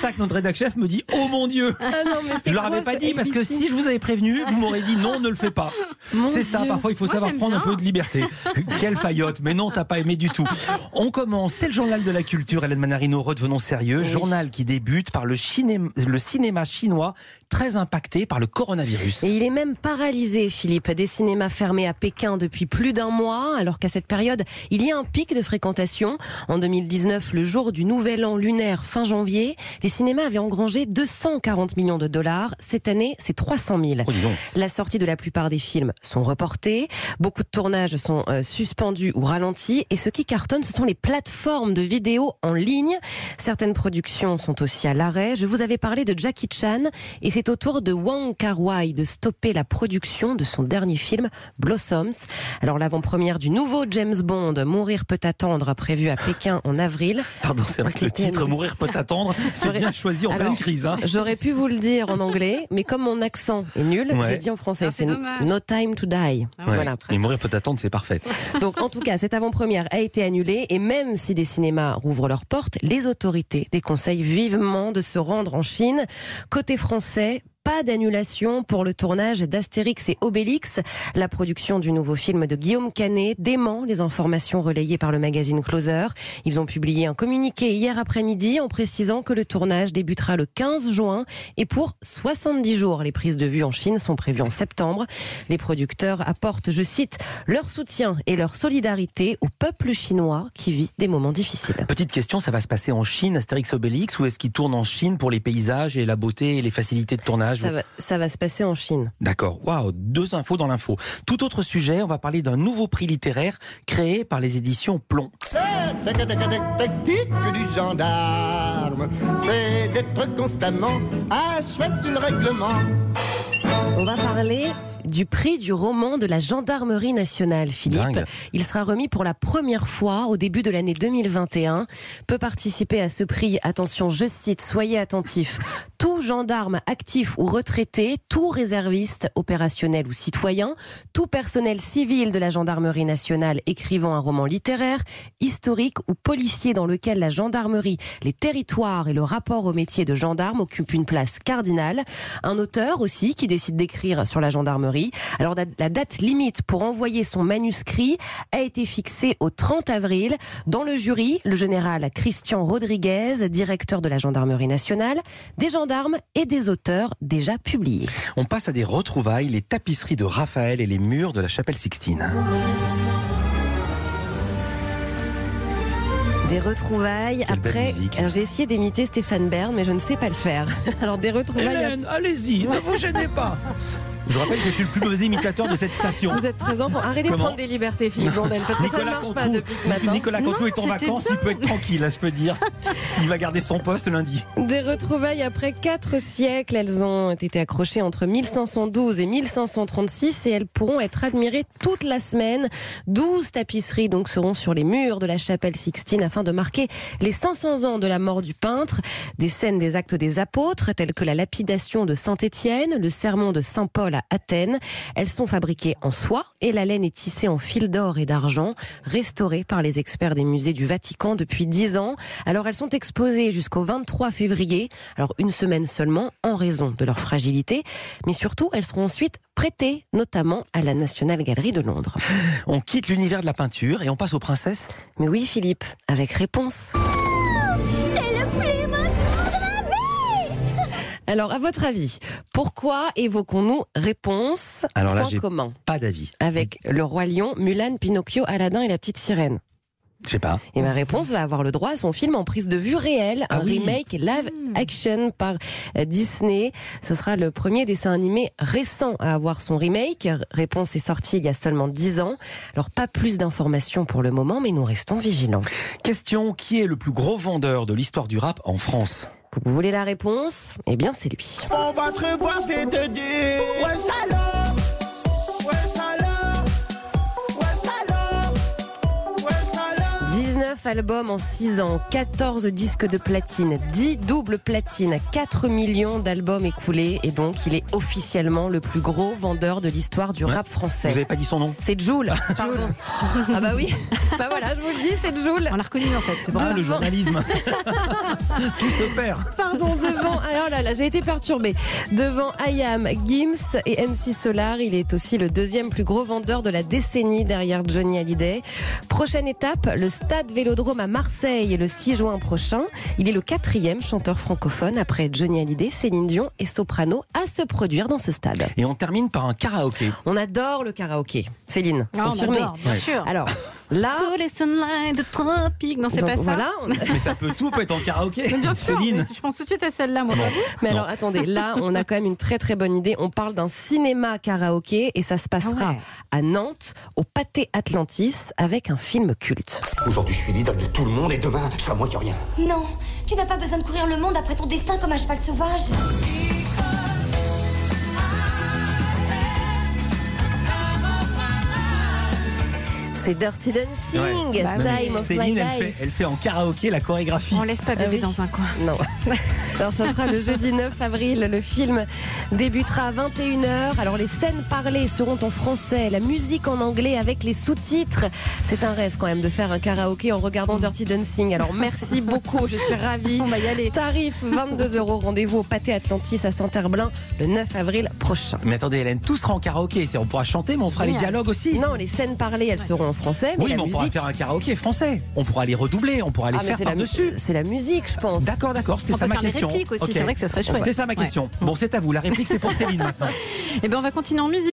ça que notre rédac chef me dit oh mon Dieu. Je leur avais pas dit parce que si je vous avais prévenu, vous m'aurez dit non, ne le fais pas. C'est ça, parfois il faut savoir prendre un peu de liberté. Quelle faillotte, mais non, t'as pas aimé du tout. On commence, c'est le journal de la culture. Hélène Manarino, redevenons sérieux. Journal qui débute par le cinéma chinois très impacté par le coronavirus. Et il est même paralysé, Philippe. Des cinémas fermés à Pékin depuis plus d'un mois, alors qu'à cette période, il y a un pic de fréquentation. En 2019, le jour du nouvel an lunaire fin janvier, les cinémas avaient engrangé 240 millions de dollars. Cette année, c'est 300 000. Oh, la sortie de la plupart des films sont reportés. Beaucoup de tournages sont suspendus ou ralentis. Et ce qui cartonne, ce sont les plateformes de vidéos en ligne. Certaines productions sont aussi à l'arrêt. Je vous avais parlé de Jackie Chan et c'est au tour de Wong Kar-wai de stopper la production de son dernier film Blossoms. Alors l'avant-première du nouveau James Bond, Mourir peut attendre, prévu à Pékin en avril. Pardon, c'est vrai que le titre Mourir peut attendre, c'est bien choisi en pleine crise. J'aurais pu vous le dire en anglais, mais comme mon accent est nul, j'ai dit en français. C'est No Time to Die. Voilà. Et Mourir peut attendre, c'est parfait. Donc en tout cas, cette avant-première a été annulée et même si des cinémas rouvrent leurs portes, les autorités déconseillent vivement de se rendre en Chine. Côté français, pas d'annulation pour le tournage d'Astérix et Obélix. La production du nouveau film de Guillaume Canet dément les informations relayées par le magazine Closer. Ils ont publié un communiqué hier après-midi en précisant que le tournage débutera le 15 juin et pour 70 jours. Les prises de vue en Chine sont prévues en septembre. Les producteurs apportent, je cite, leur soutien et leur solidarité au peuple chinois qui vit des moments difficiles. Petite question, ça va se passer en Chine, Astérix et Obélix, ou est-ce qu'ils tournent en Chine pour les paysages et la beauté et les facilités de tournage? Ça va se passer en Chine. D'accord. Waouh, 2 infos dans l'info. Tout autre sujet, on va parler d'un nouveau prix littéraire créé par les éditions Plomb. La tactique du gendarme, c'est d'être constamment à cheval sur le règlement. On va parler du prix du roman de la Gendarmerie nationale, Philippe. Dingue. Il sera remis pour la première fois au début de l'année 2021. Peut participer à ce prix, attention, je cite, soyez attentifs, tout gendarme actif ou retraité, tout réserviste opérationnel ou citoyen, tout personnel civil de la Gendarmerie nationale écrivant un roman littéraire, historique ou policier dans lequel la gendarmerie, les territoires et le rapport au métier de gendarme occupent une place cardinale. Un auteur aussi qui décide d'écrire sur la gendarmerie. Alors la date limite pour envoyer son manuscrit a été fixée au 30 avril. Dans le jury, le général Christian Rodriguez, directeur de la Gendarmerie nationale, des gendarmes et des auteurs déjà publiés. On passe à des retrouvailles, les tapisseries de Raphaël et les murs de la chapelle Sixtine. Des retrouvailles Quelle belle après. musique. Alors, j'ai essayé d'imiter Stéphane Bern, mais je ne sais pas le faire. Alors des retrouvailles. Hélène, allez-y, ne vous gênez pas. Je rappelle que je suis le plus mauvais imitateur de cette station. Vous êtes très enfant. Arrêtez de prendre des libertés, Philippe Blondel, parce que ça ne marche pas depuis ce matin. Nicolas Canteloup est en vacances, il peut être tranquille, là, je peux dire. Il va garder son poste lundi. Des retrouvailles après 4 siècles. Elles ont été accrochées entre 1512 et 1536 et elles pourront être admirées toute la semaine. 12 tapisseries donc seront sur les murs de la chapelle Sixtine afin de marquer les 500 ans de la mort du peintre. Des scènes des actes des apôtres telles que la lapidation de Saint-Étienne, le sermon de Saint-Paul à Athènes. Elles sont fabriquées en soie et la laine est tissée en fil d'or et d'argent, restaurée par les experts des musées du Vatican depuis 10 ans. Alors elles sont exposées jusqu'au 23 février, alors une semaine seulement en raison de leur fragilité, mais surtout elles seront ensuite prêtées, notamment à la National Gallery de Londres. On quitte l'univers de la peinture et on passe aux princesses. Mais oui Philippe, avec Réponse. Alors, à votre avis, pourquoi évoquons-nous Réponse? Alors là, Point j'ai commun pas d'avis. avec le Roi Lion, Mulan, Pinocchio, Aladdin et la Petite Sirène. Je sais pas. Et ma Réponse va avoir le droit à son film en prise de vue réelle, un remake live action par Disney. Ce sera le premier dessin animé récent à avoir son remake. Réponse est sortie il y a seulement 10 ans. Alors pas plus d'informations pour le moment, mais nous restons vigilants. Question, qui est le plus gros vendeur de l'histoire du rap en France? Vous voulez la réponse? Eh bien, c'est lui. On va se revoir, c'est te dire. Ouais, salaud. Ouais, salaud. Ouais, salaud. Ouais, salaud. 9 albums en 6 ans, 14 disques de platine, 10 doubles platines, 4 millions d'albums écoulés. Et donc, il est officiellement le plus gros vendeur de l'histoire du rap français. Vous n'avez pas dit son nom? C'est Jul. Pardon. Ah bah oui. Bah voilà, je vous le dis, c'est Jul. On l'a reconnu en fait. C'est le journalisme. Tout se perd. Pardon, devant. Alors là, j'ai été perturbée. Devant IAM, Gims et MC Solar, il est aussi le deuxième plus gros vendeur de la décennie derrière Johnny Hallyday. Prochaine étape, le Stade Vélodrome à Marseille le 6 juin prochain. Il est le 4e chanteur francophone après Johnny Hallyday, Céline Dion et Soprano à se produire dans ce stade. Et on termine par un karaoké. On adore le karaoké. Céline, confirmé. On adore, bien sûr. Alors, là... Sous les sunlight de tropique. Non, c'est donc, pas ça. Voilà, Mais ça peut être en karaoké. Bien sûr, Céline. je pense tout de suite à celle-là, moi. Mais alors, attendez, là, on a quand même une très très bonne idée. On parle d'un cinéma karaoké et ça se passera à Nantes, au Pâté Atlantis, avec un film culte. Aujourd'hui, je suis l'idole de tout le monde et demain, ce sera moi qui rien. Non, tu n'as pas besoin de courir le monde après ton destin comme un cheval sauvage. C'est Dirty Dancing, Time of Céline, My Life. elle fait en karaoké la chorégraphie. On laisse pas bébé dans un coin. Non. Alors, ça sera le jeudi 9 avril. Le film débutera à 21h. Alors, les scènes parlées seront en français, la musique en anglais avec les sous-titres. C'est un rêve quand même de faire un karaoké en regardant Dirty Dancing. Alors, merci beaucoup. Je suis ravie. On va y aller. Tarif 22 €. Rendez-vous au Pâté Atlantis à Saint-Herblain le 9 avril prochain. Mais attendez, Hélène, tout sera en karaoké. On pourra chanter, mais on fera les dialogues aussi. Non, les scènes parlées, elles seront en français. Mais oui, la mais on musique... pourra faire un karaoké français. On pourra les redoubler, on pourra les faire par-dessus. C'est la musique, je pense. D'accord, c'était ça ma question. Aussi, c'est vrai que ça serait chouette. C'était ça ma question. Bon, c'est à vous. La réplique, c'est pour Céline maintenant. Eh bien, on va continuer en musique.